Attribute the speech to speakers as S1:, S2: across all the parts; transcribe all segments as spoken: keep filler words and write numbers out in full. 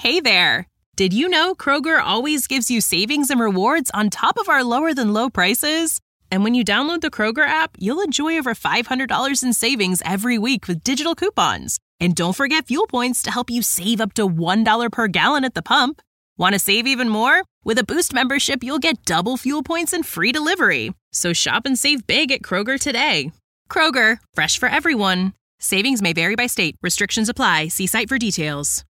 S1: Hey there! Did you know Kroger always gives you savings and rewards on top of our lower-than-low prices? And when you download the Kroger app, you'll enjoy over five hundred dollars in savings every week with digital coupons. And don't forget fuel points to help you save up to one dollar per gallon at the pump. Want to save even more? With a Boost membership, you'll get double fuel points and free delivery. So shop and save big at Kroger today. Kroger, fresh for everyone. Savings may vary by state. Restrictions apply. See site for details.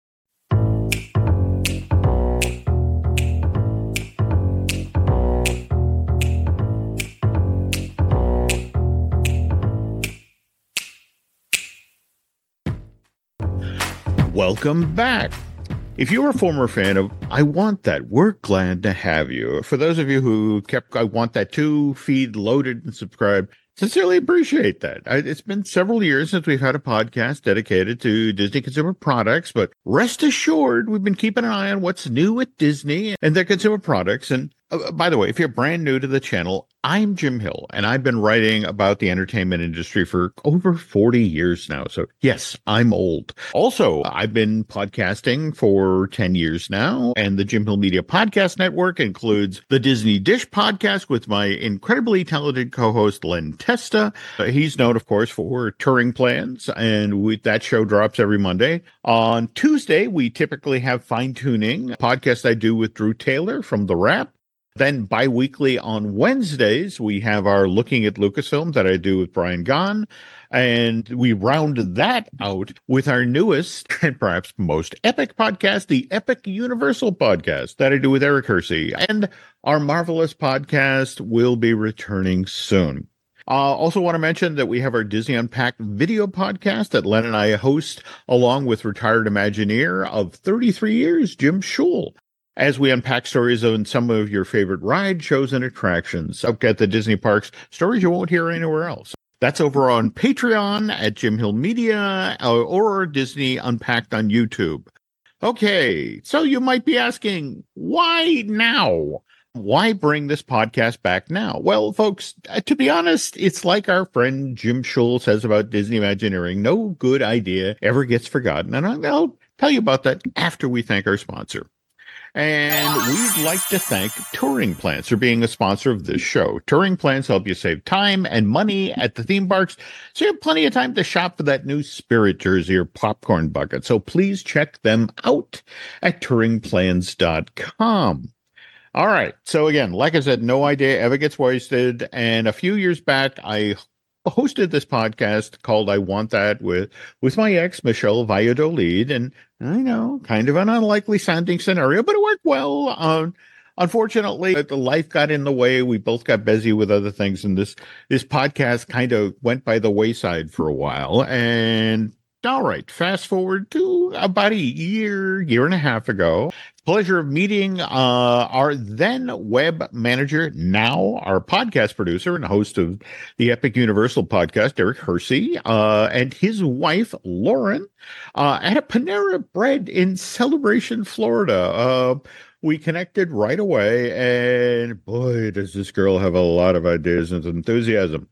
S2: Welcome back. If you're a former fan of I Want That, we're glad to have you. For those of you who kept I Want That Too feed loaded and subscribed, sincerely appreciate that. It's been several years since we've had a podcast dedicated to Disney consumer products, but rest assured, we've been keeping an eye on what's new at Disney and their consumer products. And uh, by the way, if you're brand new to the channel, I'm Jim Hill, and I've been writing about the entertainment industry for over forty years now. So yes, I'm old. Also, I've been podcasting for ten years now, and the Jim Hill Media Podcast Network includes the Disney Dish podcast with my incredibly talented co-host, Len Testa. Uh, he's known, of course, for Turing Plans, and we, that show drops every Monday. On Tuesday, we typically have Fine Tuning, a podcast I do with Drew Taylor from The Wrap. Then bi-weekly on Wednesdays, we have our Looking at Lucasfilm that I do with Brian Gahn. And we round that out with our newest and perhaps most epic podcast, the Epic Universal podcast that I do with Eric Hersey. And our marvelous podcast will be returning soon. I uh, also want to mention that we have our Disney Unpacked video podcast that Len and I host along with retired Imagineer of thirty-three years, Jim Schul, as we unpack stories on some of your favorite rides, shows, and attractions up at the Disney parks, stories you won't hear anywhere else. That's over on Patreon at Jim Hill Media or Disney Unpacked on YouTube. Okay, so you might be asking, why now? Why bring this podcast back now? Well, folks, to be honest, it's like our friend Jim Schul says about Disney Imagineering. No good idea ever gets forgotten. And I'll tell you about that after we thank our sponsor. And we'd like to thank Turing Plans for being a sponsor of this show. Turing Plans help you save time and money at the theme parks, so you have plenty of time to shop for that new Spirit jersey or popcorn bucket. So please check them out at Turing Plans dot com. All right. So again, like I said, no idea ever gets wasted. And a few years back, I hosted this podcast called I Want That with, with my ex, Michelle Valladolid. And I know, kind of an unlikely sounding scenario, but it worked well. Um, unfortunately, the life got in the way. We both got busy with other things. And this, this podcast kind of went by the wayside for a while. And all right, fast forward to about a year, year and a half ago. Pleasure of meeting uh, our then web manager, now our podcast producer and host of the Epic Universal podcast, Eric Hersey, uh, and his wife, Lauren, uh, at a Panera Bread in Celebration, Florida. Uh, we connected right away, and boy, does this girl have a lot of ideas and enthusiasm.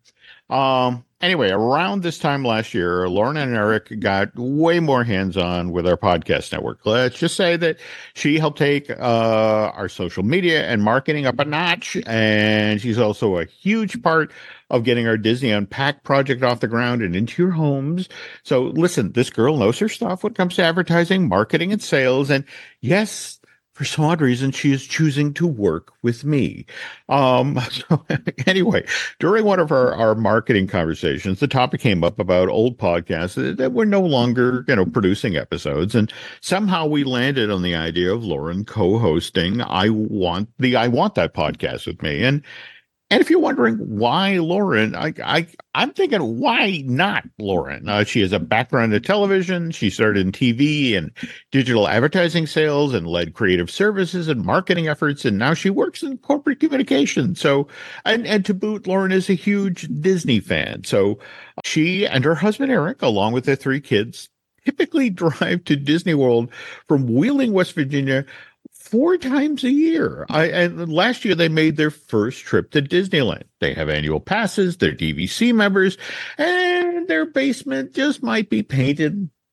S2: Um, anyway, around this time last year, Lauren and Eric got way more hands-on with our podcast network. Let's just say that she helped take uh, our social media and marketing up a notch, and she's also a huge part of getting our Disney Unpacked project off the ground and into your homes. So listen, this girl knows her stuff when it comes to advertising, marketing, and sales, and yes, for some odd reason, she is choosing to work with me. Um, so anyway, during one of our, our marketing conversations, the topic came up about old podcasts that, that were no longer, you know, producing episodes. And somehow we landed on the idea of Lauren co-hosting I Want the I Want That podcast with me. And And if you're wondering why Lauren, I, I, I'm thinking, why not Lauren? Uh, she has a background in television. She started in T V and digital advertising sales and led creative services and marketing efforts. And now she works in corporate communication. So, and, and to boot, Lauren is a huge Disney fan. So she and her husband, Eric, along with their three kids, typically drive to Disney World from Wheeling, West Virginia, four times a year. I, and last year they made their first trip to Disneyland. They have annual passes, they're D V C members, and their basement just might be painted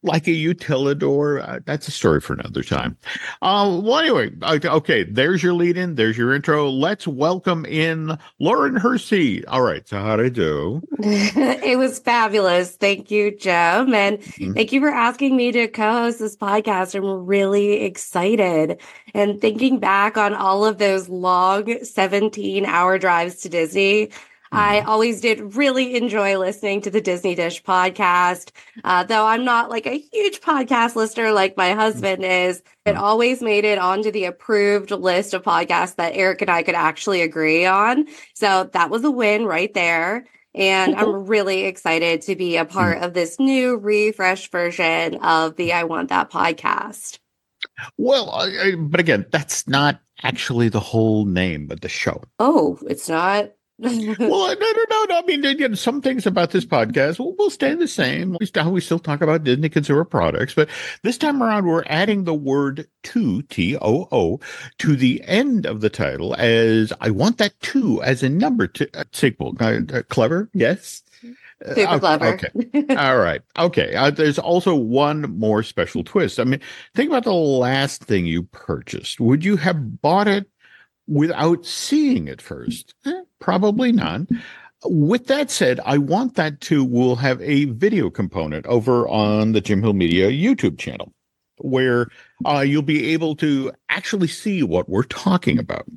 S2: like a utilidor. Uh, that's a story for another time. Uh, well, anyway, okay, okay, there's your lead in. There's your intro. Let's welcome in Lauren Hersey. All right. So how'd I do?
S3: It was fabulous. Thank you, Jim. And
S2: Mm-hmm.
S3: thank you for asking me to co-host this podcast. I'm really excited. And thinking back on all of those long seventeen hour drives to Disney, I always did really enjoy listening to the Disney Dish podcast. Uh, though I'm not like a huge podcast listener like my husband is, it always made it onto the approved list of podcasts that Eric and I could actually agree on. So that was a win right there. And I'm really excited to be a part of this new refreshed version of the I Want That podcast.
S2: Well, I, I, but again, that's not actually the whole name of the show.
S3: Oh, it's not?
S2: Well, no, no, no, no. I mean, you know, some things about this podcast will, will stay the same. We still, we still talk about Disney consumer products, but this time around, we're adding the word "to" T O O to the end of the title, as I want that two as a number to uh, sequel. Uh, uh, clever, yes.
S3: Super
S2: Uh,
S3: clever.
S2: Okay. All right. Okay. Uh, there's also one more special twist. I mean, think about the last thing you purchased. Would you have bought it without seeing it first? Eh, probably not. With that said, I Want That Too will have a video component over on the Jim Hill Media YouTube channel where uh, you'll be able to actually see what we're talking about.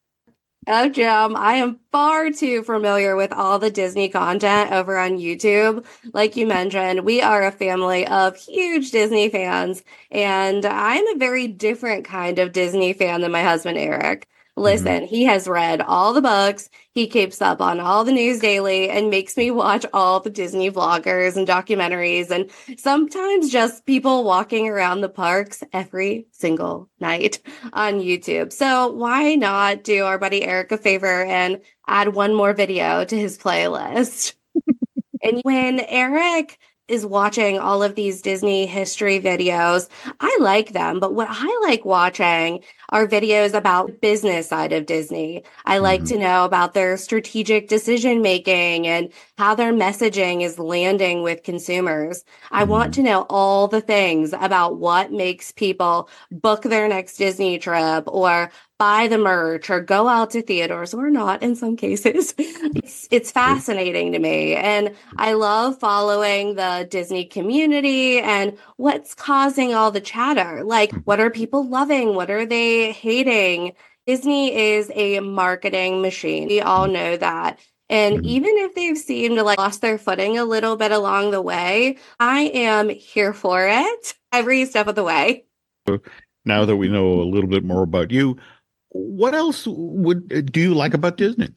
S3: Oh, Jim, I am far too familiar with all the Disney content over on YouTube. Like you mentioned, we are a family of huge Disney fans, and I'm a very different kind of Disney fan than my husband, Eric. Listen, mm-hmm. He has read all the books. He keeps up on all the news daily and makes me watch all the Disney vloggers and documentaries and sometimes just people walking around the parks every single night on YouTube. So why not do our buddy Eric a favor and add one more video to his playlist? And when Eric is watching all of these Disney history videos, I like them, but what I like watching are videos about the business side of Disney. I like mm-hmm. to know about their strategic decision making and how their messaging is landing with consumers. I mm-hmm. want to know all the things about what makes people book their next Disney trip or buy the merch or go out to theaters or not in some cases. It's, it's fascinating to me. And I love following the Disney community and what's causing all the chatter. Like, what are people loving? What are they hating? Disney is a marketing machine. We all know that. And even if they've seemed to like lost their footing a little bit along the way, I am here for it every step of the way.
S2: Now that we know a little bit more about you, what else would do you like about Disney?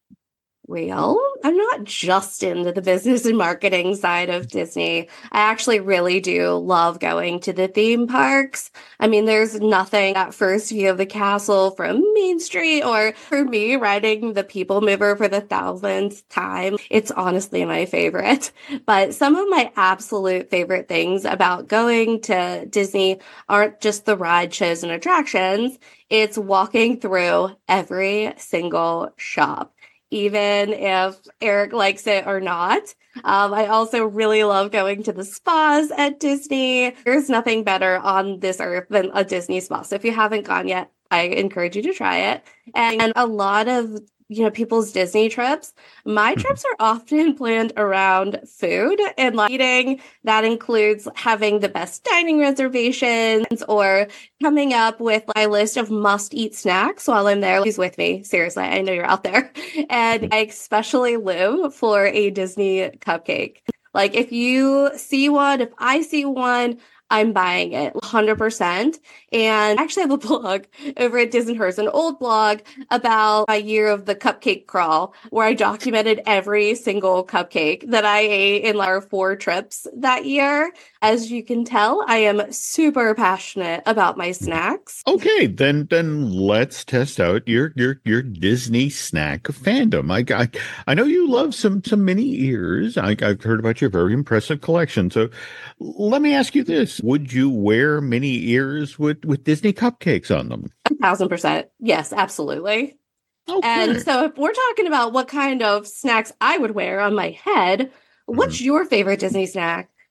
S3: Well, I'm not just into the business and marketing side of Disney. I actually really do love going to the theme parks. I mean, there's nothing at first view of the castle from Main Street or for me riding the People Mover for the thousandth time. It's honestly my favorite. But some of my absolute favorite things about going to Disney aren't just the ride, shows, and attractions. It's walking through every single shop, even if Eric likes it or not. Um, I also really love going to the spas at Disney. There's nothing better on this earth than a Disney spa. So if you haven't gone yet, I encourage you to try it. And a lot of you know, people's Disney trips. My trips are often planned around food and like eating. That includes having the best dining reservations or coming up with my list of must-eat snacks while I'm there. Please with me. Seriously, I know you're out there. And I especially live for a Disney cupcake. Like if you see one, if I see one, I'm buying it one hundred percent. And I actually have a blog over at Disneyhurst, an old blog about a year of the cupcake crawl, where I documented every single cupcake that I ate in our four trips that year. As you can tell, I am super passionate about my snacks.
S2: Okay, then then let's test out your your your Disney snack fandom. I I, I know you love some some mini ears. I, I've heard about your very impressive collection. So let me ask you this. Would you wear mini ears with, with Disney cupcakes on them?
S3: A thousand percent. Yes, absolutely. Okay. And so if we're talking about what kind of snacks I would wear on my head, what's mm. your favorite Disney snack?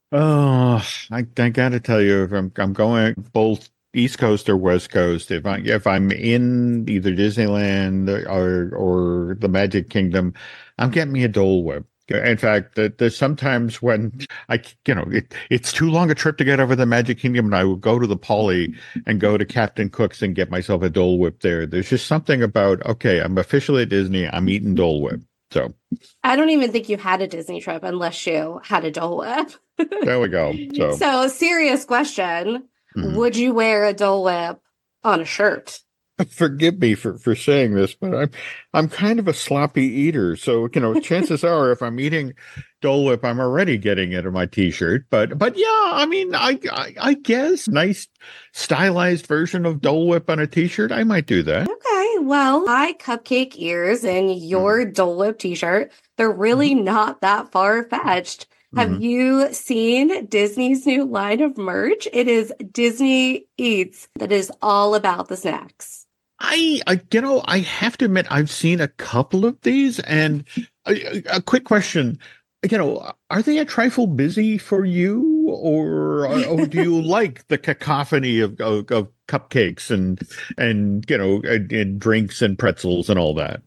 S2: Oh, I, I got to tell you, if I'm I'm going both East Coast or West Coast, if I if I'm in either Disneyland or or the Magic Kingdom, I'm getting me a Dole Whip. In fact, there- there's sometimes when I, you know, it, it's too long a trip to get over the Magic Kingdom, and I will go to the Poly and go to Captain Cook's and get myself a Dole Whip there. There's just something about, okay, I'm officially at Disney. I'm eating Dole Whip. So
S3: I don't even think you had a Disney trip unless you had a Dole Whip.
S2: there we go. So,
S3: So, serious question.
S2: mhm.
S3: Would you wear a Dole Whip on a shirt?
S2: Forgive me for, for saying this, but I'm I'm kind of a sloppy eater. So, you know, chances are if I'm eating Dole Whip, I'm already getting it on my t-shirt. But but yeah, I mean, I, I I guess nice stylized version of Dole Whip on a t-shirt, I might do that.
S3: Okay, well, my cupcake ears and your Dole Whip t-shirt, they're really
S2: Mhm.
S3: not that far-fetched. Have
S2: Mhm.
S3: you seen Disney's new line of merch? It is Disney Eats that is all about the snacks.
S2: I, I, you know, I have to admit, I've seen a couple of these, and a, a quick question, you know, are they a trifle busy for you, or, or do you like the cacophony of, of, of cupcakes and and you know, and, and drinks and pretzels and all that?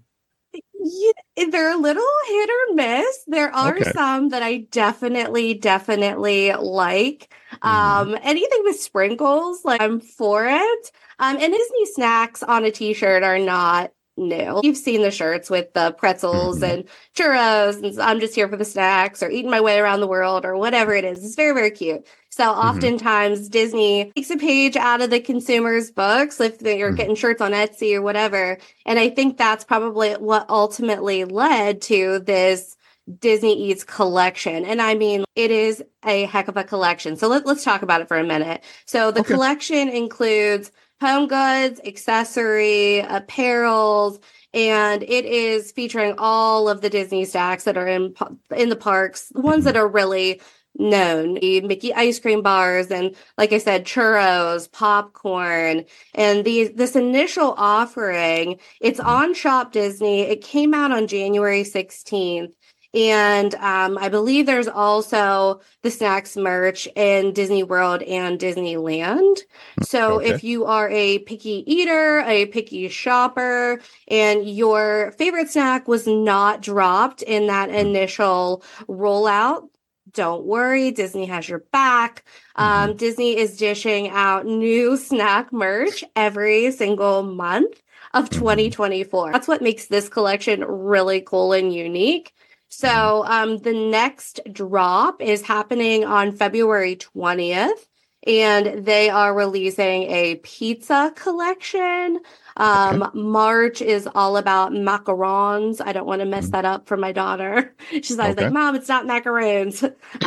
S3: Yeah, they're a little hit or miss. There are
S2: Okay.
S3: some that I definitely, definitely like.
S2: Hmm.
S3: Um, anything with sprinkles, like I'm for it. Um, and Disney snacks on a t-shirt are not new. You've seen the shirts with the pretzels
S2: Hmm.
S3: and churros, and I'm just here for the snacks or eating my way around the world or whatever it is. It's very, very cute. So
S2: Hmm.
S3: oftentimes Disney takes a page out of the consumer's books if they're
S2: Hmm.
S3: getting shirts on Etsy or whatever. And I think that's probably what ultimately led to this Disney Eats collection. And I mean, it is a heck of a collection. So let, let's talk about it for a minute. So the
S2: Okay.
S3: collection includes home goods, accessory, apparels, and it is featuring all of the Disney stacks that are in in the parks, the ones
S2: Hmm.
S3: that are really known, the Mickey ice cream bars, and like I said, churros, popcorn, and these this initial offering. It's
S2: Hmm.
S3: on Shop Disney. It came out on January sixteenth. And um, I believe there's also the snacks merch in Disney World and Disneyland. So
S2: Okay.
S3: if you are a picky eater, a picky shopper, and your favorite snack was not dropped in that initial rollout, don't worry, Disney has your back.
S2: Hmm.
S3: Um, Disney is dishing out new snack merch every single month of
S2: Hmm.
S3: twenty twenty-four. That's what makes this collection really cool and unique.
S2: Hmm.
S3: So, um, the next drop is happening on February twentieth, and they are releasing a pizza collection.
S2: Okay.
S3: Um, March is all about macarons. I don't want to mess
S2: Hmm.
S3: that up for my daughter. She's always like,
S2: Okay.
S3: Mom, it's not macaroons.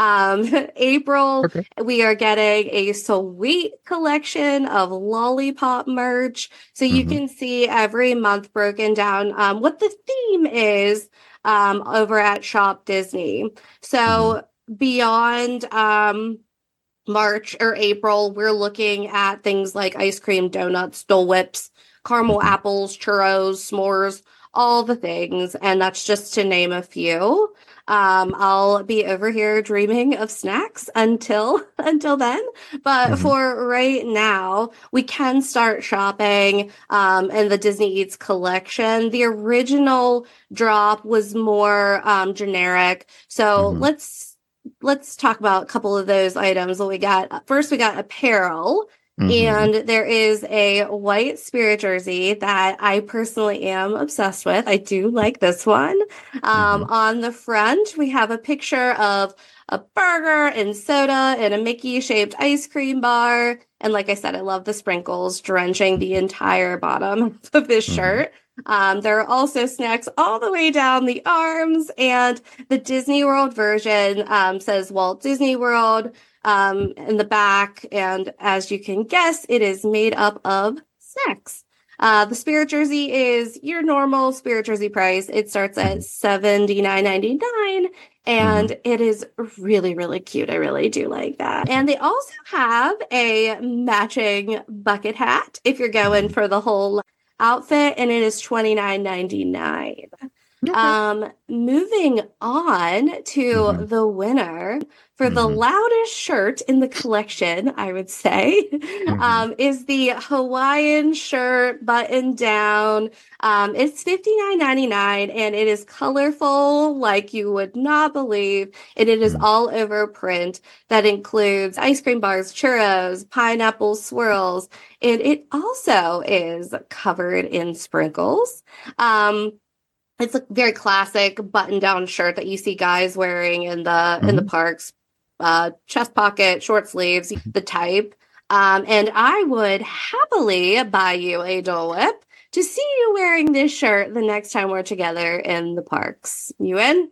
S3: Um, April,
S2: Okay.
S3: we are getting a sweet collection of lollipop merch. So you
S2: Hmm.
S3: can see every month broken down um, what the theme is um, over at Shop Disney.
S2: Hmm.
S3: So beyond um, March or April, we're looking at things like ice cream, donuts, Dole Whips, caramel
S2: Hmm.
S3: apples, churros, s'mores, all the things. And that's just to name a few. Um, I'll be over here dreaming of snacks until until then. But
S2: Hmm.
S3: for right now, we can start shopping um, in the Disney Eats collection. The original drop was more um, generic. So
S2: Hmm.
S3: let's let's talk about a couple of those items that we got. First, we got apparel.
S2: Hmm.
S3: And there is a white Spirit jersey that I personally am obsessed with. I do like this one. Um,
S2: Hmm.
S3: on the front, we have a picture of a burger and soda and a Mickey shaped ice cream bar. And like I said, I love the sprinkles drenching the entire bottom of this
S2: Hmm.
S3: shirt. Um, there are also snacks all the way down the arms, and the Disney World version um, says Walt Disney World um, in the back. And as you can guess, it is made up of snacks. Uh, the Spirit jersey is your normal Spirit jersey price. It starts at seventy-nine ninety-nine,
S2: Hmm.
S3: and it is really, really cute. I really do like that. And they also have a matching bucket hat if you're going
S2: Hmm.
S3: for the whole outfit, and it is twenty-nine ninety-nine.
S2: Okay.
S3: Um, moving on to
S2: Mm-hmm.
S3: the winner for the
S2: Mm-hmm.
S3: loudest shirt in the collection, I would say,
S2: Mm-hmm.
S3: um, is the Hawaiian shirt button down. Um, it's fifty-nine ninety-nine and it is colorful like you would not believe. And it is all over print that includes ice cream bars, churros, pineapple swirls, and it also is covered in sprinkles. Um, it's a very classic button-down shirt that you see guys wearing in the in the
S2: Mm-hmm.
S3: parks, uh, chest pocket, short sleeves, the type. Um, and I would happily buy you a Dole Whip to see you wearing this shirt the next time we're together in the parks. You in?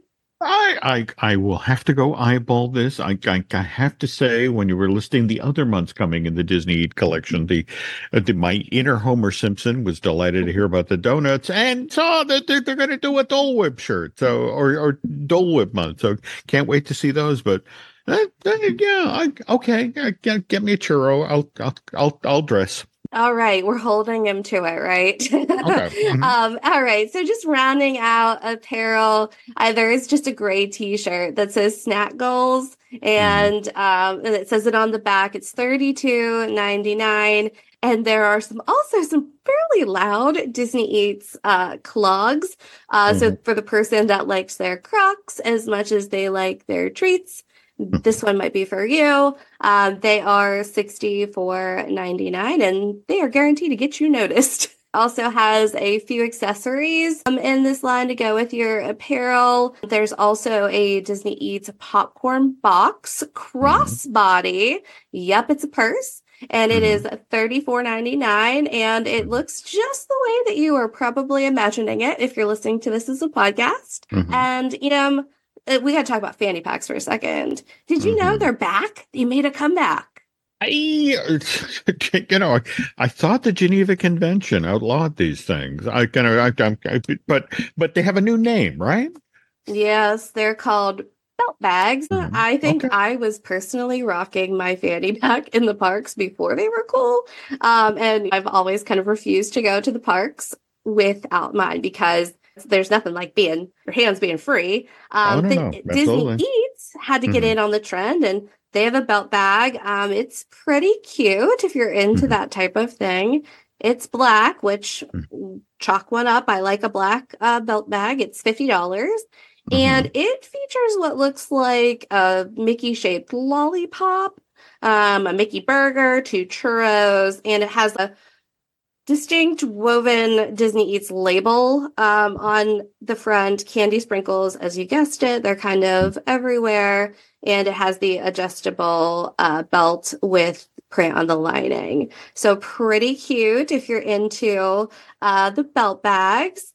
S2: I, I I will have to go eyeball this. I, I I have to say, when you were listing the other months coming in the Disney Eat collection, the, uh, the my inner Homer Simpson was delighted to hear about the donuts and saw that they're, they're going to do a Dole Whip shirt, so or or Dole Whip month. So can't wait to see those. But uh, uh, yeah, I, okay, uh, get, get me a churro. I'll I'll I'll I'll dress.
S3: All right, we're holding him to it, right?
S2: Okay. Mhm.
S3: um, all right, so just rounding out apparel, uh, there is just a gray T-shirt that says Snack Goals, and um, and it says it on the back. It's thirty-two ninety-nine, and there are some also some fairly loud Disney Eats uh, clogs. Uh, So for the person that likes their Crocs as much as they like their treats, this one might be for you. Um, they are sixty-four ninety-nine and they are guaranteed to get you noticed. Also has a few accessories um, in this line to go with your apparel. There's also a Disney Eats popcorn box crossbody. Yep, it's a purse. And it is thirty-four ninety-nine, and it looks just the way that you are probably imagining it if you're listening to this as a podcast.
S2: Mhm.
S3: And, you know, uh, we got to talk about fanny packs for a second. Did you know
S2: Mhm.
S3: they're back? You made a comeback.
S2: I, you know, I, I thought the Geneva Convention outlawed these things. I kind of, I, I, I, but, but they have a new name, right?
S3: Yes, they're called belt bags.
S2: Mhm.
S3: I think
S2: Okay.
S3: I was personally rocking my fanny pack in the parks before they were cool. Um, and I've always kind of refused to go to the parks without mine because there's nothing like being your hands being free.
S2: Oh,
S3: Um,
S2: no,
S3: the,
S2: no,
S3: Disney
S2: absolutely.
S3: Eats had to get
S2: Mhm.
S3: in on the trend, and they have a belt bag. Um, it's pretty cute if you're into
S2: Mhm.
S3: that type of thing. It's black, which chalk one up. I like a black uh, belt bag. It's fifty dollars. And it features what looks like a Mickey shaped lollipop, um, a Mickey burger, two churros, and it has a distinct woven Disney Eats label um, on the front. Candy sprinkles, as you guessed it, they're kind of everywhere. And it has the adjustable uh, belt with print on the lining. So pretty cute if you're into uh, the belt bags.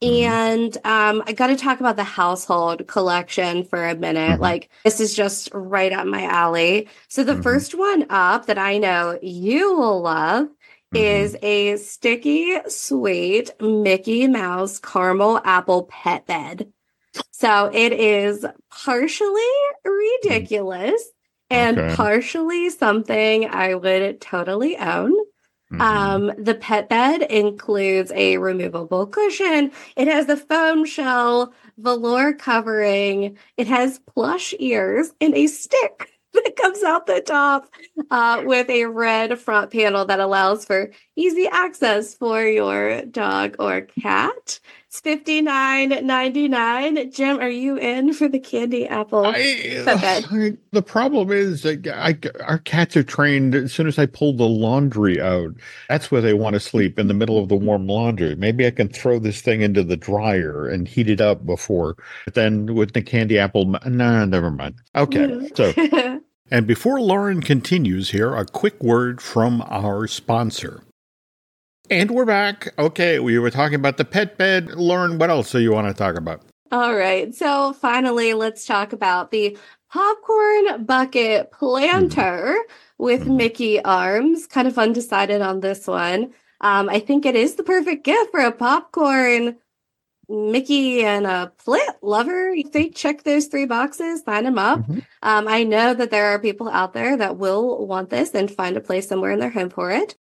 S3: And um, I got to talk about the household collection for a minute.
S2: Mhm.
S3: Like, this is just right up my alley. So the
S2: Mhm.
S3: first one up that I know you will love is a sticky, sweet Mickey Mouse caramel apple pet bed. So it is partially ridiculous and
S2: Okay.
S3: partially something I would totally own.
S2: Mhm.
S3: Um, the pet bed includes a removable cushion. It has a foam shell, velour covering. It has plush ears and a stick that comes out the top uh, with a red front panel that allows for easy access for your dog or cat. It's fifty-nine ninety-nine. Jim, are you in for the candy apple
S2: I,
S3: pet bed?
S2: I- the problem is that I, our cats are trained. As soon as I pull the laundry out, that's where they want to sleep, in the middle of the warm laundry. Maybe I can throw this thing into the dryer and heat it up before. But then with the candy apple, no, never mind. Okay, so. And before Lauren continues here, a quick word from our sponsor. And we're back. Okay, we were talking about the pet bed. Lauren, what else do you want to talk about?
S3: All right. So finally, let's talk about the popcorn bucket planter with
S2: Mhm.
S3: Mickey arms. Kind of undecided on this one. Um, I think it is the perfect gift for a popcorn Mickey and a plant lover. If they check those three boxes, sign them up.
S2: Mhm.
S3: Um, I know that there are people out there that will want this and find a place somewhere in their home for it.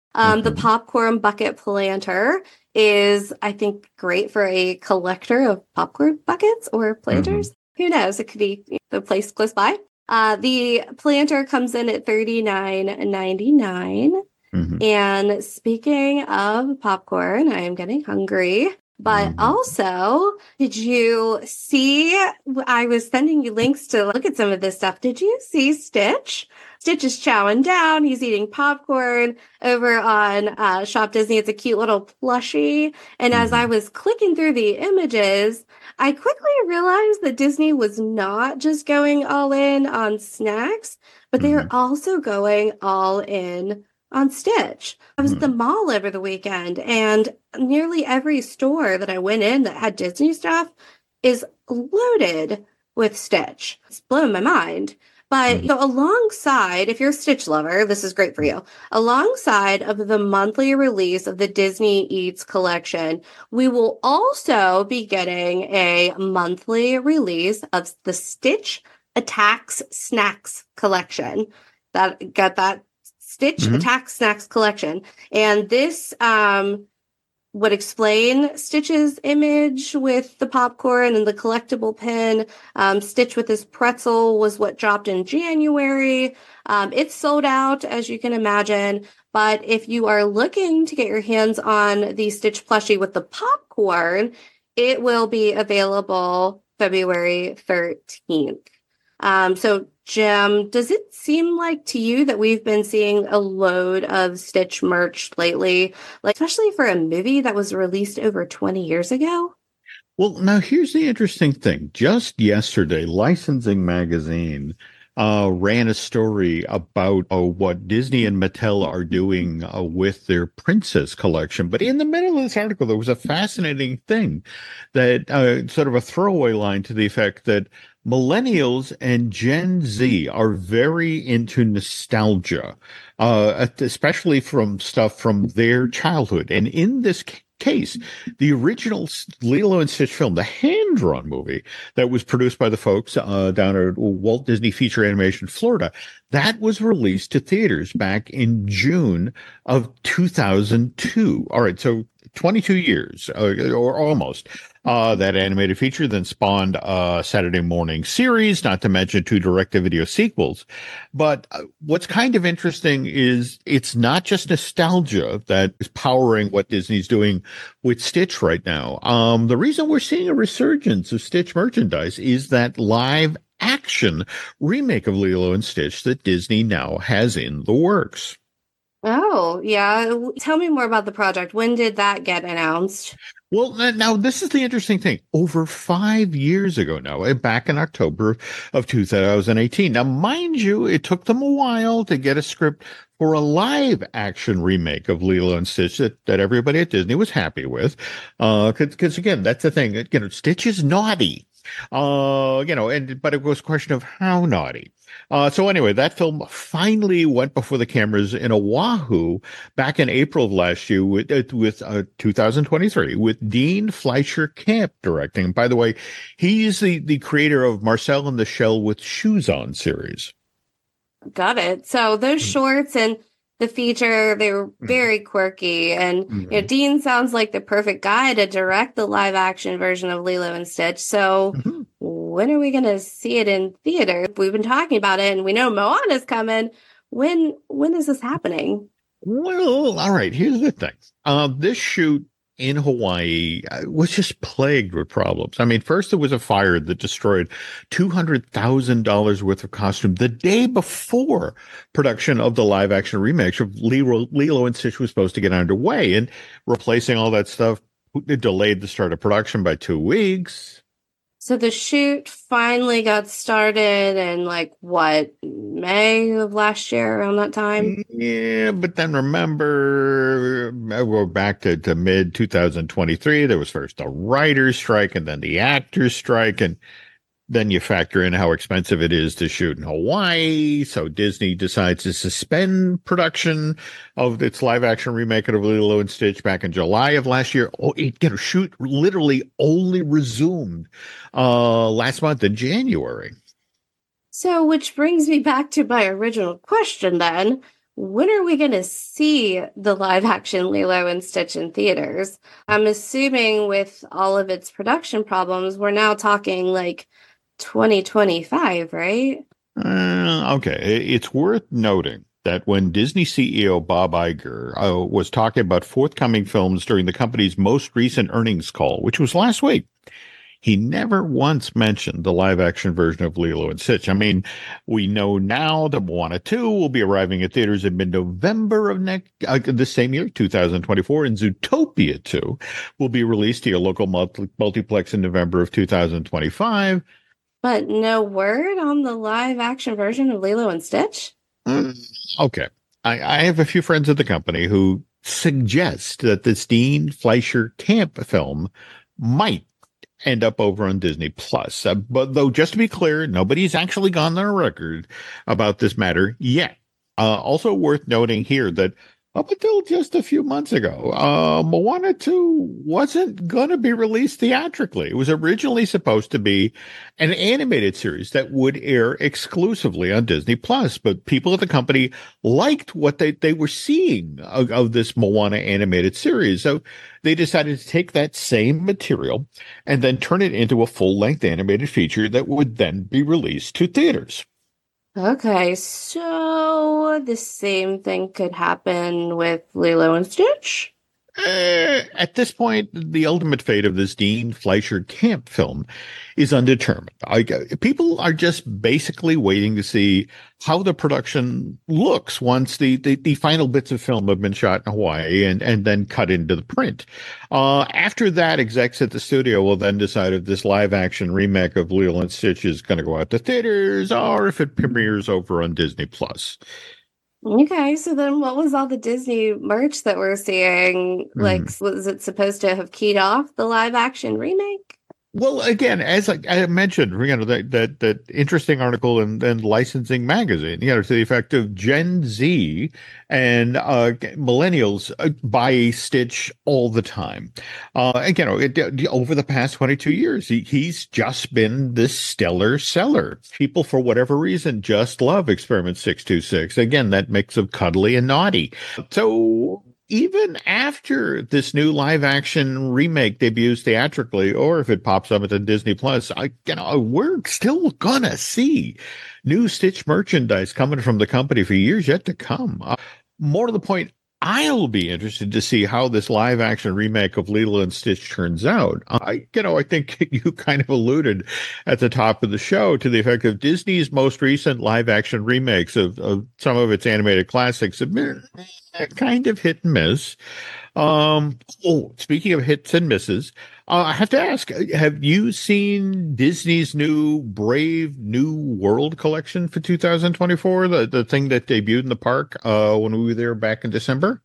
S3: Um,
S2: Mm-hmm.
S3: The popcorn bucket planter is, I think, great for a collector of popcorn buckets or planters. Mm-hmm. Who knows? It could be the place close by. Uh, the planter comes in at thirty-nine ninety-nine. Mm-hmm. And speaking of popcorn, I am getting hungry. But mm-hmm. also, did you see, I was sending you links to look at some of this stuff. Did you see Stitch? Stitch is chowing down. He's eating popcorn over on uh, Shop Disney. It's a cute little plushie. And mm-hmm. as I was clicking through the images, I quickly realized that Disney was not just going all in on snacks, but they mm-hmm. are also going all in on Stitch. I was mm-hmm. at the mall over the weekend, and nearly every store that I went in that had Disney stuff is loaded with Stitch. It's blown my mind. But you know, alongside, if you're a Stitch lover, this is great for you. Alongside of the monthly release of the Disney Eats collection, we will also be getting a monthly release of the Stitch Attacks Snacks collection. That got that Stitch mm-hmm. Attacks Snacks collection. And this um would explain Stitch's image with the popcorn and the collectible pin. Um, Stitch with his pretzel was what dropped in January. Um, it's sold out, as you can imagine. But if you are looking to get your hands on the Stitch plushie with the popcorn, it will be available February thirteenth. Um, so, Jim, does it seem like to you that we've been seeing a load of Stitch merch lately, like especially for a movie that was released over twenty years ago?
S2: Well, now here's the interesting thing. Just yesterday, Licensing Magazine uh, ran a story about uh, what Disney and Mattel are doing uh, with their Princess collection. But in the middle of this article, there was a fascinating thing that uh, sort of a throwaway line to the effect that Millennials and Gen Z are very into nostalgia, uh, especially from stuff from their childhood. And in this case, the original Lilo and Stitch film, the hand-drawn movie that was produced by the folks uh, down at Walt Disney Feature Animation Florida, that was released to theaters back in June of two thousand two. All right, so twenty-two years, uh, or almost. Uh, that animated feature then spawned a Saturday morning series, not to mention two direct-to-video sequels. But uh, what's kind of interesting is it's not just nostalgia that is powering what Disney's doing with Stitch right now. Um, the reason we're seeing a resurgence of Stitch merchandise is that live action remake of Lilo and Stitch that Disney now has in the works.
S3: Oh, yeah. Tell me more about the project. When did that get announced?
S2: Well, now this is the interesting thing. Over five years ago now, back in October of two thousand eighteen. Now, mind you, it took them a while to get a script for a live action remake of Lilo and Stitch that, that everybody at Disney was happy with. Uh, cause, cause again, that's the thing. You know, Stitch is naughty. Uh, you know, and, but it was a question of how naughty. Uh, so anyway, that film finally went before the cameras in Oahu back in April of last year with, with uh, two thousand twenty-three with Dean Fleischer Camp directing. By the way, he's the, the creator of Marcel and the Shell with Shoes On series.
S3: Got it. So those mm-hmm. shorts and the feature, they were very quirky. And mm-hmm. you know, Dean sounds like the perfect guy to direct the live action version of Lilo and Stitch. So mm-hmm. when are we going to see it in theater? We've been talking about it and we know Moana's coming. When, when is this happening?
S2: Well, all right. Here's the thing. Uh, this shoot in Hawaii was just plagued with problems. I mean, first there was a fire that destroyed two hundred thousand dollars worth of costume the day before production of the live action remake of Lilo, Lilo and Stitch was supposed to get underway, and replacing all that stuff, it delayed the start of production by two weeks.
S3: So the shoot finally got started in like what, May of last year around that time?
S2: Yeah, but then remember, we're back to, to mid twenty twenty-three. There was first a writer's strike and then the actor's strike. And then you factor in how expensive it is to shoot in Hawaii. So Disney decides to suspend production of its live action remake of Lilo and Stitch back in July of last year. Oh, it, you know, shoot literally only resumed uh, last month in January.
S3: So, which brings me back to my original question then. when are we going to see the live action Lilo and Stitch in theaters? I'm assuming with all of its production problems, we're now talking like twenty twenty-five, right?
S2: Uh, okay. It's worth noting that when Disney C E O Bob Iger uh, was talking about forthcoming films during the company's most recent earnings call, which was last week, he never once mentioned the live action version of Lilo and Stitch. I mean, we know now that Moana two will be arriving at theaters in mid-November of next uh, the same year, two thousand twenty-four, and Zootopia two will be released to your local multi- multiplex in November of two thousand twenty-five.
S3: But no word on the live action version of Lilo and Stitch?
S2: Mm, okay. I, I have a few friends at the company who suggest that this Dean Fleischer Camp film might end up over on Disney Plus. Uh, but though, just to be clear, nobody's actually gone on record about this matter yet. Uh, also worth noting here that up until just a few months ago, uh, Moana two wasn't going to be released theatrically. It was originally supposed to be an animated series that would air exclusively on Disney Plus, but people at the company liked what they, they were seeing of, of this Moana animated series. So they decided to take that same material and then turn it into a full-length animated feature that would then be released to theaters.
S3: Okay, so the same thing could happen with Lilo and Stitch?
S2: Uh, at this point, the ultimate fate of this Dean Fleischer Camp film is undetermined. I, people are just basically waiting to see how the production looks once the, the, the final bits of film have been shot in Hawaii and, and then cut into the print. Uh, after that, execs at the studio will then decide if this live action remake of Lilo and Stitch is going to go out to theaters or if it premieres over on Disney Plus.
S3: Okay, so then what was all the Disney merch that we're seeing? Like,
S2: Mm.
S3: was it supposed to have keyed off the live action remake?
S2: Well, again, as I, I mentioned, you know, that that that interesting article in, in Licensing Magazine, you know, to the effect of Gen Z and uh, millennials uh, buy Stitch all the time. Uh, and, you know, it, over the past twenty-two years, he, he's just been this stellar seller. People, for whatever reason, just love Experiment six two six. Again, that mix of cuddly and naughty. So even after this new live action remake debuts theatrically, or if it pops up at the Disney Plus, I, you know, we're still gonna see new Stitch merchandise coming from the company for years yet to come. Uh, more to the point, I'll be interested to see how this live action remake of Lilo and Stitch turns out. I, you know, I think you kind of alluded at the top of the show to the effect of Disney's most recent live action remakes of, of some of its animated classics have been kind of hit and miss. Um, oh, speaking of hits and misses, uh, I have to ask, have you seen Disney's new Brave New World collection for two thousand twenty-four? The, the thing that debuted in the park uh, when we were there back in December?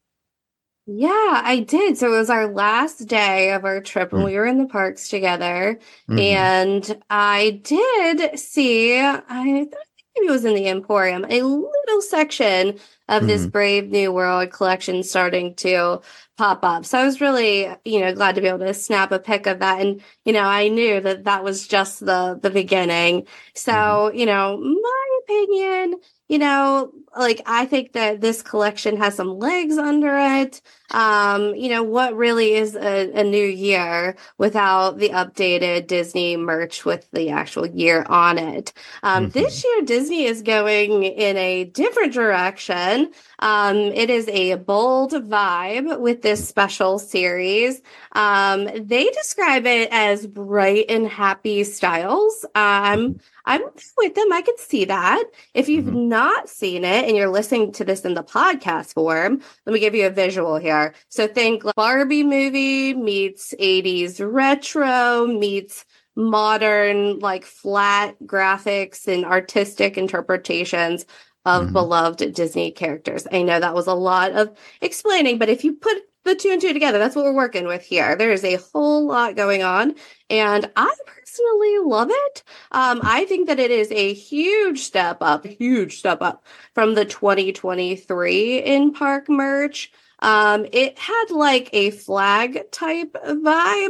S3: Yeah, I did. So it was our last day of our trip and
S2: Mm.
S3: we were in the parks together.
S2: Mhm.
S3: And I did see, I think maybe it was in the Emporium, a little section of this
S2: Mhm.
S3: Brave New World collection starting to pop up. So I was really, you know, glad to be able to snap a pic of that. And, you know, I knew that that was just the, the beginning. So,
S2: Mhm.
S3: you know, my opinion, you know, like I think that this collection has some legs under it. Um, you know, what really is a, a new year without the updated Disney merch with the actual year on it? Um,
S2: Mhm.
S3: This year, Disney is going in a different direction. Um, it is a bold vibe with this special series. Um, they describe it as bright and happy styles. Um, I'm with them. I can see that. If you've
S2: Mhm.
S3: not seen it and you're listening to this in the podcast form, let me give you a visual here. So think Barbie movie meets eighties retro meets modern, like flat graphics and artistic interpretations of
S2: Mhm.
S3: beloved Disney characters. I know that was a lot of explaining, but if you put the two and two together, that's what we're working with here. There is a whole lot going on, and I personally love it. Um, I think that it is a huge step up, huge step up from the twenty twenty-three in park merch. Um, it had like a flag type vibe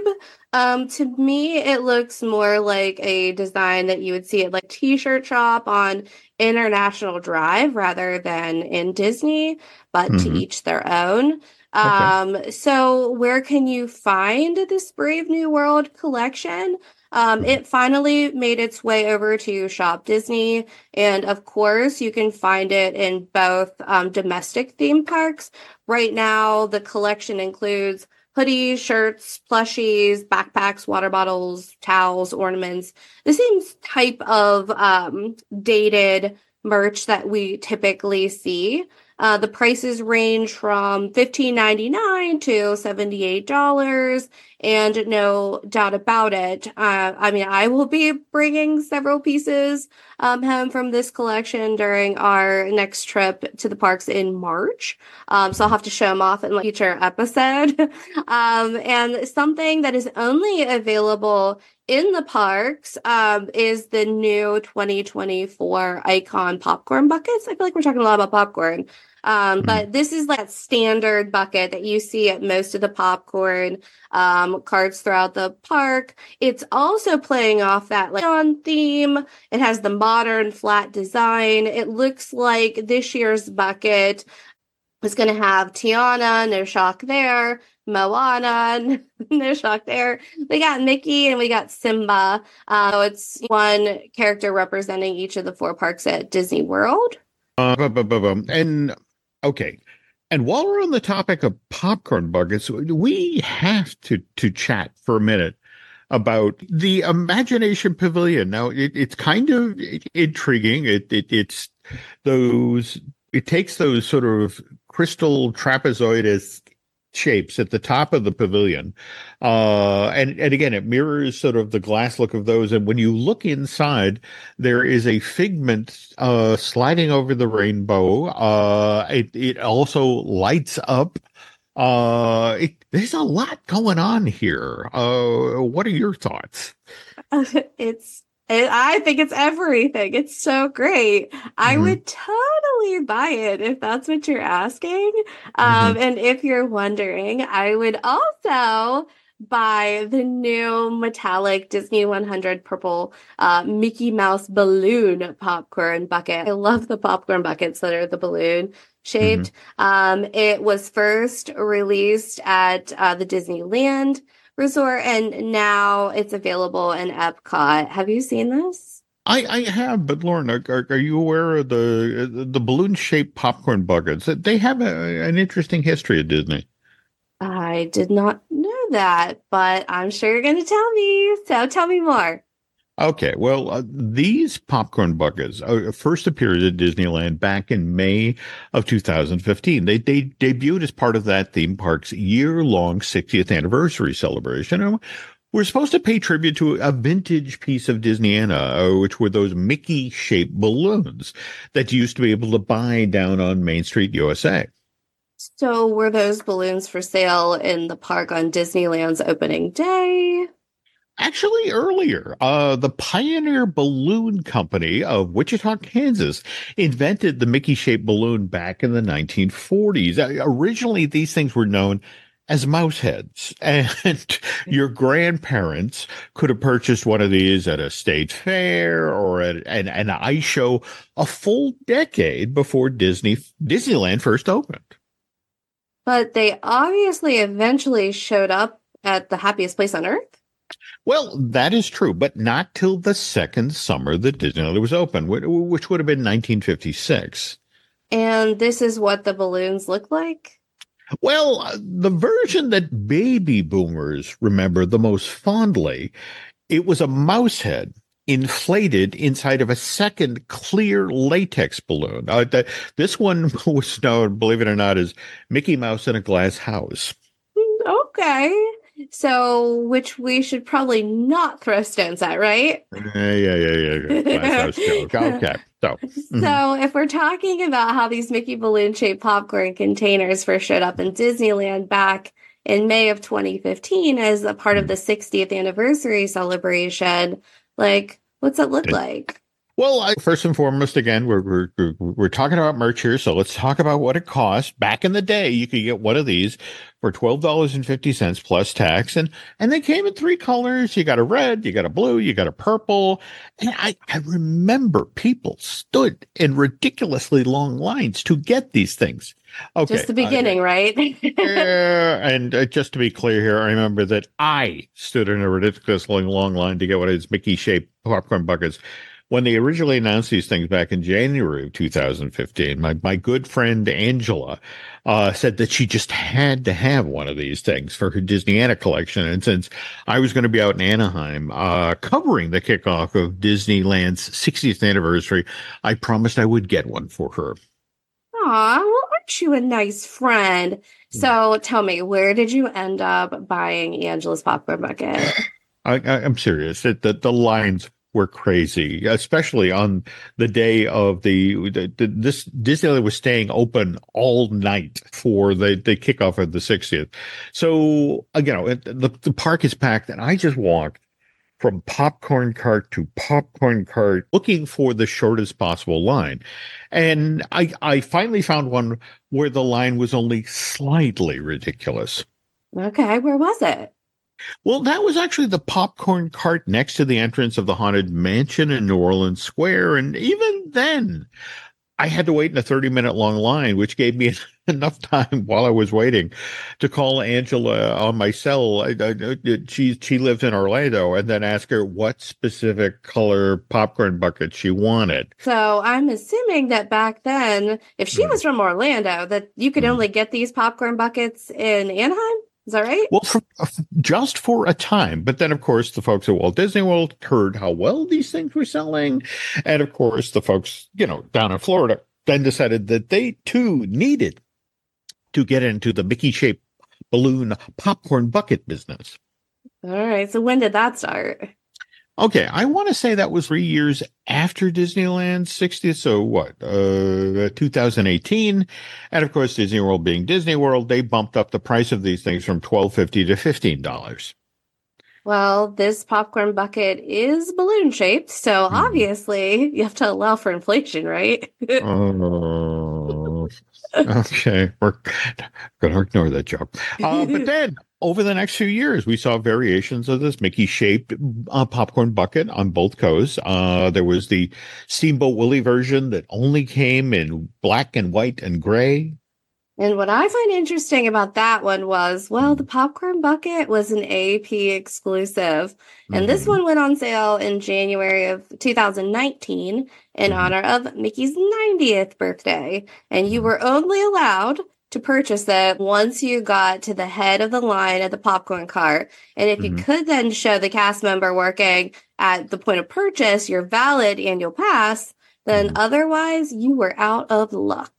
S3: Um, to me, it looks more like a design that you would see at like t-shirt shop on International Drive rather than in Disney, but to
S2: Hmm.
S3: each their own.
S2: Okay.
S3: Um, so where can you find this Brave New World collection? Um,
S2: Mhm.
S3: it finally made its way over to Shop Disney, and of course, you can find it in both um, domestic theme parks. Right now, the collection includes hoodies, shirts, plushies, backpacks, water bottles, towels, ornaments, the same type of um, dated merch that we typically see. Uh, the prices range from fifteen ninety-nine to seventy-eight dollars, and no doubt about it. Uh, I mean, I will be bringing several pieces um, home from this collection during our next trip to the parks in March. Um, so I'll have to show them off in a future episode. um, and something that is only available in the parks um, is the new twenty twenty-four Icon popcorn buckets. I feel like we're talking a lot about popcorn. Um,
S2: Mhm.
S3: but this is like that standard bucket that you see at most of the popcorn um, carts throughout the park. It's also playing off that like on theme. It has the modern flat design. It looks like this year's bucket is going to have Tiana, no shock there. Moana, no shock there. We got Mickey and we got Simba. Uh, so it's one character representing each of the four parks at Disney World.
S2: Uh, bu- bu- bu- bum. And okay. And while we're on the topic of popcorn buckets, we have to to chat for a minute about the Imagination Pavilion. Now, it, it's kind of intriguing. It, it it's those. It takes those sort of crystal trapezoidal shapes at the top of the pavilion, uh, and and again, it mirrors sort of the glass look of those. And when you look inside, there is a figment uh, sliding over the rainbow. Uh, it it also lights up. Uh, it, there's a lot going on here. Uh, what are your thoughts?
S3: It's it, I think it's everything. It's so great. I
S2: Hmm.
S3: would totally buy it if that's what you're asking.
S2: Hmm.
S3: Um, and if you're wondering, I would also buy the new metallic Disney one hundred purple uh, Mickey Mouse balloon popcorn bucket. I love the popcorn buckets that are the balloon
S2: Hmm.
S3: shaped. Um, it was first released at uh, the Disneyland Resort, and now it's available in Epcot. Have you seen this?
S2: I, I have, but Lauren, are, are, are you aware of the the balloon shaped popcorn buckets? They have a, an interesting history at Disney.
S3: I did not know that, but I'm sure you're going to tell me. So tell me more.
S2: Okay, well, uh, these popcorn buckets uh, first appeared at Disneyland back in May of two thousand fifteen. They they debuted as part of that theme park's year-long sixtieth anniversary celebration. And we're supposed to pay tribute to a vintage piece of Disneyana, uh, which were those Mickey-shaped balloons that you used to be able to buy down on Main Street, U S A.
S3: So were those balloons for sale in the park on Disneyland's opening day?
S2: Actually, earlier, uh, the Pioneer Balloon Company of Wichita, Kansas, invented the Mickey-shaped balloon back in the nineteen forties. Uh, originally, these things were known as mouse heads, and your grandparents could have purchased one of these at a state fair or at an, an ice show a full decade before Disney Disneyland first opened.
S3: But they obviously eventually showed up at the happiest place on earth.
S2: Well, that is true, but not till the second summer that Disneyland was open, which would have been nineteen fifty-six.
S3: And this is what the balloons look like?
S2: Well, uh, the version that baby boomers remember the most fondly, it was a mouse head inflated inside of a second clear latex balloon. Uh, the, this one was known, believe it or not, as Mickey Mouse in a Glass House.
S3: Okay. So, which we should probably not throw stones at, right?
S2: Yeah, yeah, yeah, yeah. yeah. Glass House joke. Okay. So,
S3: So,
S2: mhm.
S3: if we're talking about how these Mickey balloon shaped popcorn containers first showed up in Disneyland back in May of twenty fifteen as a part of the sixtieth anniversary celebration, like, what's it look like?
S2: Well, I, first and foremost, again, we're, we're we're we're talking about merch here, so let's talk about what it costs. Back in the day, you could get one of these for twelve dollars and fifty cents plus tax, and and they came in three colors. You got a red, you got a blue, you got a purple, and I I remember people stood in ridiculously long lines to get these things. Okay,
S3: just the beginning,
S2: uh,
S3: right?
S2: yeah, and uh, just to be clear here, I remember that I stood in a ridiculously long line to get one of these Mickey-shaped popcorn buckets. When they originally announced these things back in January of two thousand fifteen, my, my good friend Angela uh, said that she just had to have one of these things for her Disneyana collection. And since I was going to be out in Anaheim uh, covering the kickoff of Disneyland's sixtieth anniversary, I promised I would get one for her.
S3: Aw, well, aren't you a nice friend? So tell me, where did you end up buying Angela's popcorn bucket?
S2: I, I, I'm serious. It, the, the lines were crazy, especially on the day of the, the, the this Disneyland was staying open all night for the, the kickoff of the sixtieth. So, uh, you know, it, the, the park is packed, and I just walked from popcorn cart to popcorn cart looking for the shortest possible line. And I, I finally found one where the line was only slightly ridiculous.
S3: Okay, where was it?
S2: Well, that was actually the popcorn cart next to the entrance of the Haunted Mansion in New Orleans Square. And even then, I had to wait in a thirty minute long line, which gave me enough time while I was waiting to call Angela on my cell. I, I, she, she lived in Orlando, and then ask her what specific color popcorn bucket she wanted.
S3: So I'm assuming that back then, if she was from Orlando, that you could only get these popcorn buckets in Anaheim? Is that right?
S2: Well, for, just for a time. But then, of course, the folks at Walt Disney World heard how well these things were selling. And, of course, the folks, you know, down in Florida then decided that they, too, needed to get into the Mickey-shaped balloon popcorn bucket business.
S3: All right. So when did that start?
S2: Okay, I want to say that was three years after Disneyland's sixtieth. So what, uh, two thousand eighteen. And of course, Disney World being Disney World, they bumped up the price of these things from twelve fifty to fifteen dollars.
S3: Well, this popcorn bucket is balloon shaped. So mm. obviously you have to allow for inflation, right?
S2: Oh, okay. We're going to ignore that joke. Uh, but then, over the next few years, we saw variations of this Mickey-shaped uh, popcorn bucket on both coasts. Uh, there was the Steamboat Willie version that only came in black and white and gray.
S3: And what I find interesting about that one was, well, the popcorn bucket was an A P exclusive. And mm-hmm. this one went on sale in January of two thousand nineteen in mm-hmm. honor of Mickey's ninetieth birthday. And you were only allowed to purchase it once you got to the head of the line at the popcorn cart. And if mm-hmm. you could then show the cast member working at the point of purchase your valid annual pass, then mm-hmm. otherwise you were out of luck.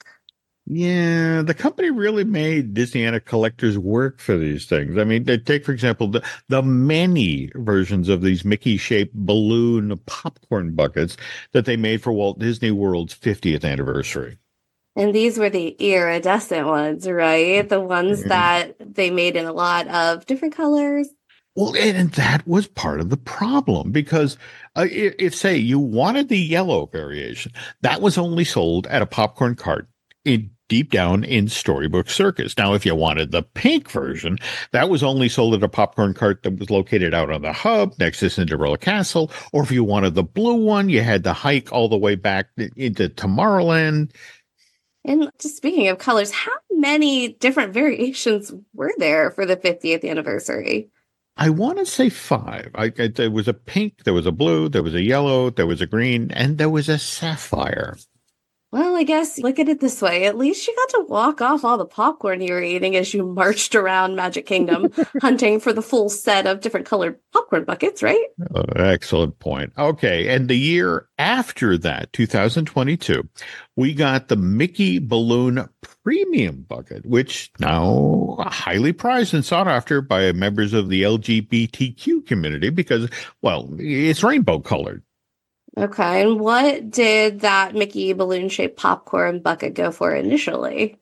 S2: Yeah, the company really made Disneyana collectors work for these things. I mean, they take, for example, the, the many versions of these Mickey-shaped balloon popcorn buckets that they made for Walt Disney World's fiftieth anniversary.
S3: And these were the iridescent ones, right? The ones mm-hmm. that they made in a lot of different colors.
S2: Well, and, and that was part of the problem because uh, if, if, say, you wanted the yellow variation, that was only sold at a popcorn cart in deep down in Storybook Circus. Now, if you wanted the pink version, that was only sold at a popcorn cart that was located out on the hub next to Cinderella Castle. Or if you wanted the blue one, you had to hike all the way back into Tomorrowland.
S3: And just speaking of colors, how many different variations were there for the fiftieth anniversary?
S2: I want to say five. I, I, there was a pink, there was a blue, there was a yellow, there was a green, and there was a sapphire.
S3: Well, I guess look at it this way. At least you got to walk off all the popcorn you were eating as you marched around Magic Kingdom, hunting for the full set of different colored popcorn buckets, right?
S2: Uh, excellent point. Okay. And the year after that, two thousand twenty-two, we got the Mickey Balloon Premium Bucket, which now highly prized and sought after by members of the L G B T Q community because, well, it's rainbow colored.
S3: Okay, and what did that Mickey balloon-shaped popcorn bucket go for initially?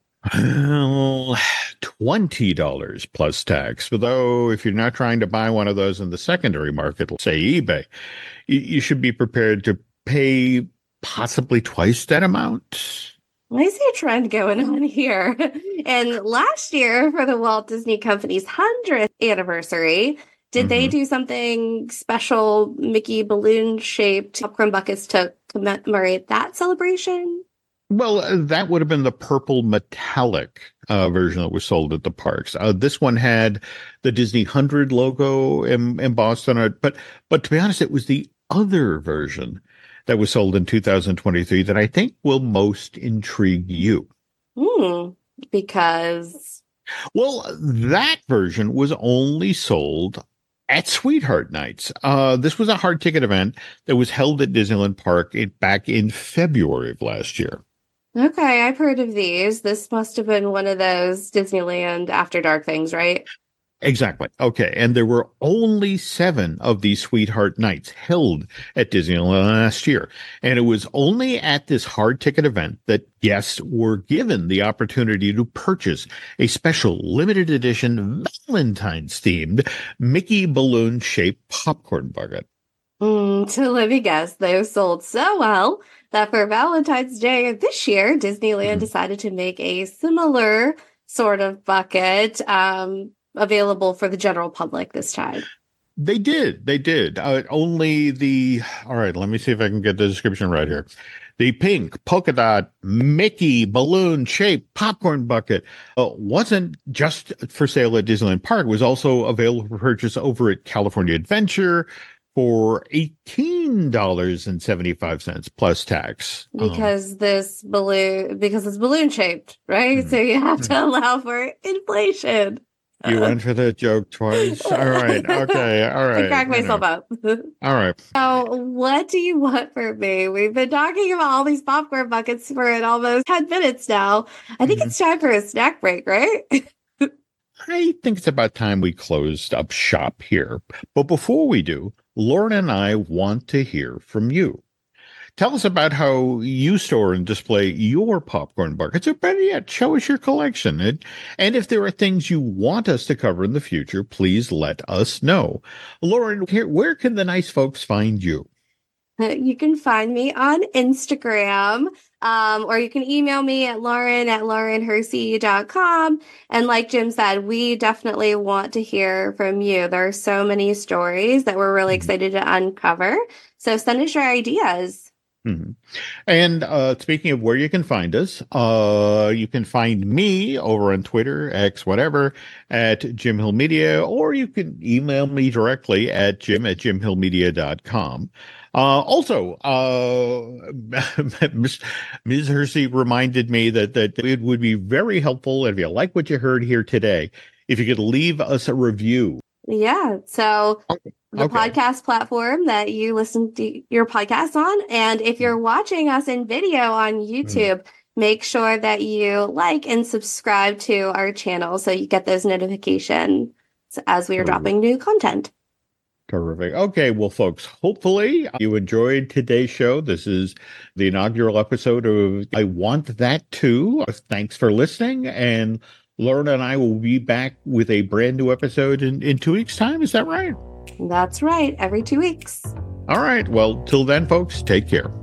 S2: Well, twenty dollars plus tax. Though, if you're not trying to buy one of those in the secondary market, say eBay, you, you should be prepared to pay possibly twice that amount.
S3: I see a trend going on here. And last year, for the Walt Disney Company's hundredth anniversary, did mm-hmm. they do something special, Mickey balloon-shaped popcorn buckets to commemorate that celebration?
S2: Well, uh, that would have been the purple metallic uh, version that was sold at the parks. Uh, this one had the Disney one hundred logo em- embossed on it. But, but to be honest, it was the other version that was sold in two thousand twenty-three that I think will most intrigue you.
S3: Hmm, because?
S2: Well, that version was only sold at Sweetheart Nights. Uh, this was a hard ticket event that was held at Disneyland Park in, back in February of last year.
S3: Okay, I've heard of these. This must have been one of those Disneyland After Dark things, right?
S2: Exactly. Okay. And there were only seven of these Sweetheart Nights held at Disneyland last year. And it was only at this hard ticket event that guests were given the opportunity to purchase a special limited edition Valentine's themed Mickey balloon shaped popcorn bucket.
S3: Mm, so let me guess, they sold so well that for Valentine's Day of this year, Disneyland mm-hmm. decided to make a similar sort of bucket, um, available for the general public this time.
S2: They did. They did. Uh, only the, all right, let me see if I can get the description right here. The pink polka dot Mickey balloon shaped popcorn bucket uh, wasn't just for sale at Disneyland Park. It was also available for purchase over at California Adventure for eighteen dollars and seventy-five cents plus tax.
S3: Because um, this balloon, because it's balloon shaped, right? Mm-hmm. So you have to allow for inflation.
S2: You went for the joke twice. All right. Okay. All right.
S3: I cracked myself up.
S2: All right.
S3: So what do you want from me? We've been talking about all these popcorn buckets for an almost ten minutes now. I think mm-hmm. it's time for a snack break, right?
S2: I think it's about time we closed up shop here. But before we do, Lauren and I want to hear from you. Tell us about how you store and display your popcorn buckets, or better yet, show us your collection. And, and if there are things you want us to cover in the future, please let us know. Lauren, here, where can the nice folks find you?
S3: You can find me on Instagram, um, or you can email me at lauren at lauren hersey dot com. And like Jim said, we definitely want to hear from you. There are so many stories that we're really excited to uncover. So send us your ideas.
S2: Mm-hmm. And uh, speaking of where you can find us, uh, you can find me over on Twitter, X, whatever, at Jim Hill Media, or you can email me directly at jim at jim hill media dot com. Uh, also, uh, Miz Hersey reminded me that, that it would be very helpful if you like what you heard here today, if you could leave us a review.
S3: Yeah. So
S2: okay.
S3: the
S2: okay.
S3: podcast platform that you listen to your podcast on. And if you're watching us in video on YouTube, mm. make sure that you like and subscribe to our channel so you get those notifications as we are Terrific. dropping new content.
S2: Terrific. Okay, well, folks, hopefully you enjoyed today's show. This is the inaugural episode of I Want That Too. Thanks for listening. And Lauren and I will be back with a brand new episode in, in two weeks' time. Is that right?
S3: That's right. Every two weeks.
S2: All right. Well, till then, folks, take care.